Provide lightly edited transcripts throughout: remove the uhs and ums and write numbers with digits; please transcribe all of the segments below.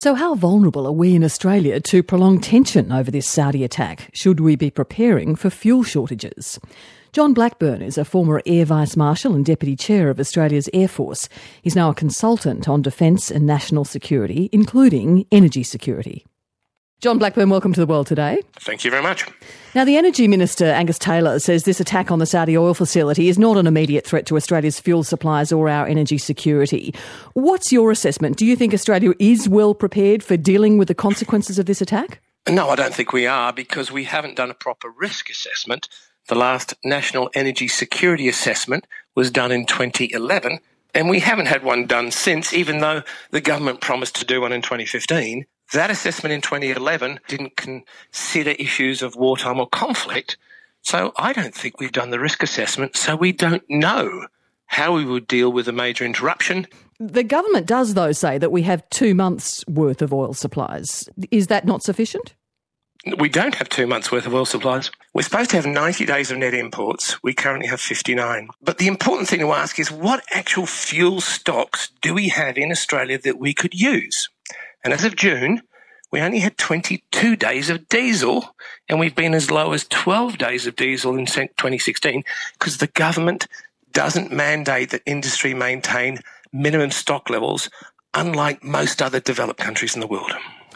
So how vulnerable are we in Australia to prolonged tension over this Saudi attack? Should we be preparing for fuel shortages? John Blackburn is a former Air Vice Marshal and Deputy Chair of Australia's Air Force. He's now a consultant on defence and national security, including energy security. John Blackburn, welcome to The World Today. Thank you very much. Now, the Energy Minister, Angus Taylor, says this attack on the Saudi oil facility is not an immediate threat to Australia's fuel supplies or our energy security. What's your assessment? Do you think Australia is well prepared for dealing with the consequences of this attack? No, I don't think we are, because we haven't done a proper risk assessment. The last National Energy Security Assessment was done in 2011, and we haven't had one done since, even though the government promised to do one in 2015. That assessment in 2011 didn't consider issues of wartime or conflict, so I don't think we've done the risk assessment, so we don't know how we would deal with a major interruption. The government does, though, say that we have 2 months' worth of oil supplies. Is that not sufficient? We don't have 2 months' worth of oil supplies. We're supposed to have 90 days of net imports. We currently have 59. But the important thing to ask is, what actual fuel stocks do we have in Australia that we could use? And as of June, we only had 22 days of diesel, and we've been as low as 12 days of diesel in 2016 because the government doesn't mandate that industry maintain minimum stock levels, unlike most other developed countries in the world.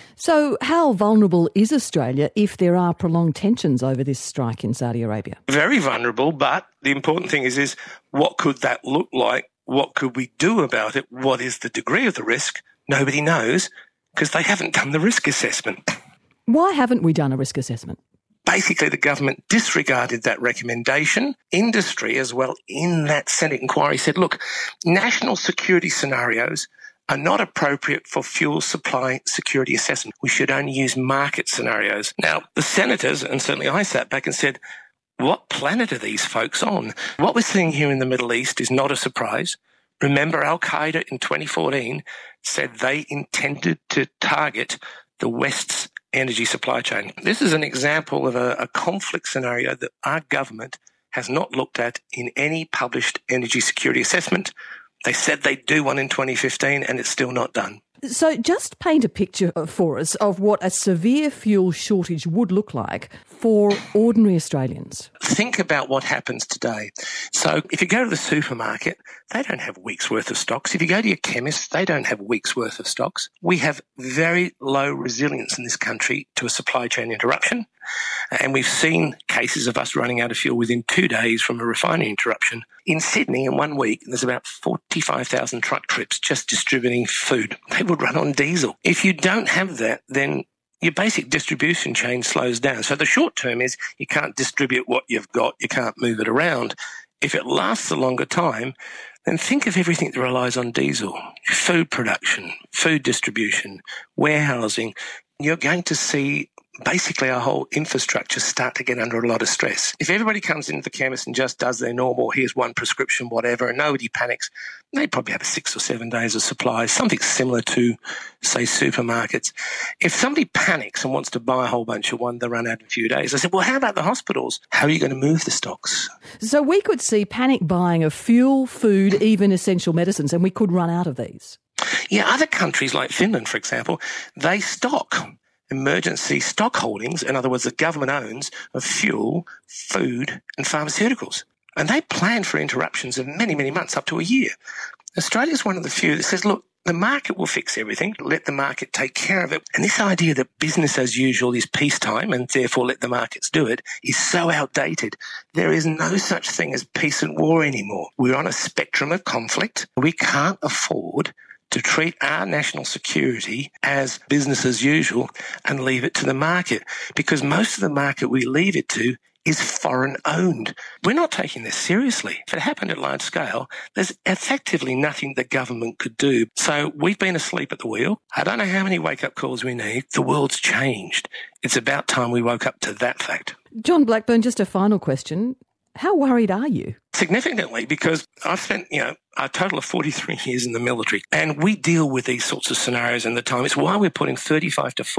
So how vulnerable is Australia if there are prolonged tensions over this strike in Saudi Arabia? Very vulnerable, but the important thing is what could that look like? What could we do about it? What is the degree of the risk? Nobody knows, because they haven't done the risk assessment. Why haven't we done a risk assessment? Basically, the government disregarded that recommendation. Industry as well in that Senate inquiry said, look, national security scenarios are not appropriate for fuel supply security assessment. We should only use market scenarios. Now, the senators, and certainly I sat back and said, what planet are these folks on? What we're seeing here in the Middle East is not a surprise. Remember, Al-Qaeda in 2014 said they intended to target the West's energy supply chain. This is an example of a conflict scenario that our government has not looked at in any published energy security assessment. They said they'd do one in 2015 and it's still not done. So just paint a picture for us of what a severe fuel shortage would look like for ordinary Australians. Think about what happens today. So if you go to the supermarket, they don't have weeks' worth of stocks. If you go to your chemist, they don't have weeks' worth of stocks. We have very low resilience in this country to a supply chain interruption. And we've seen cases of us running out of fuel within 2 days from a refinery interruption. In Sydney, in 1 week, there's about 45,000 truck trips just distributing food. They would run on diesel. If you don't have that, then your basic distribution chain slows down. So the short term is you can't distribute what you've got, you can't move it around. If it lasts a longer time, then think of everything that relies on diesel. Food production, food distribution, warehousing. You're going to see basically our whole infrastructure start to get under a lot of stress. If everybody comes into the chemist and just does their normal, here's one prescription, whatever, and nobody panics, they probably have 6 or 7 days of supplies, something similar to, say, supermarkets. If somebody panics and wants to buy a whole bunch of one, they run out in a few days. I said, well, how about the hospitals? How are you going to move the stocks? So we could see panic buying of fuel, food, even essential medicines, and we could run out of these. Yeah, other countries like Finland, for example, they stock emergency stock holdings, in other words, the government owns, of fuel, food and pharmaceuticals. And they plan for interruptions of many, many months, up to a year. Australia's one of the few that says, look, the market will fix everything. Let the market take care of it. And this idea that business as usual is peacetime and therefore let the markets do it is so outdated. There is no such thing as peace and war anymore. We're on a spectrum of conflict. We can't afford to treat our national security as business as usual and leave it to the market, because most of the market we leave it to is foreign owned. We're not taking this seriously. If it happened at large scale, there's effectively nothing the government could do. So we've been asleep at the wheel. I don't know how many wake-up calls we need. The world's changed. It's about time we woke up to that fact. John Blackburn, just a final question. How worried are you? Significantly, because I've spent, a total of 43 years in the military, and we deal with these sorts of scenarios in the time. It's why we're putting $35 to $40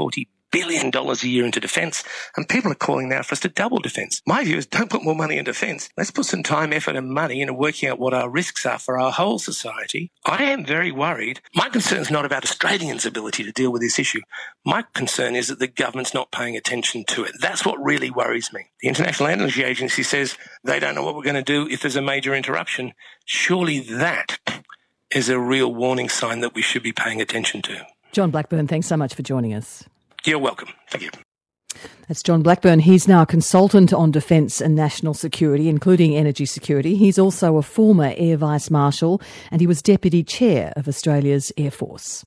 billion a year into defence, and people are calling now for us to double defence. My view is don't put more money in defence. Let's put some time, effort and money into working out what our risks are for our whole society. I am very worried. My concern is not about Australians' ability to deal with this issue. My concern is that the government's not paying attention to it. That's what really worries me. The International Energy Agency says they don't know what we're going to do if there's a major interruption. Surely that is a real warning sign that we should be paying attention to. John Blackburn, thanks so much for joining us. You're welcome. Thank you. That's John Blackburn. He's now a consultant on defence and national security, including energy security. He's also a former Air Vice Marshal and he was Deputy Chair of Australia's Air Force.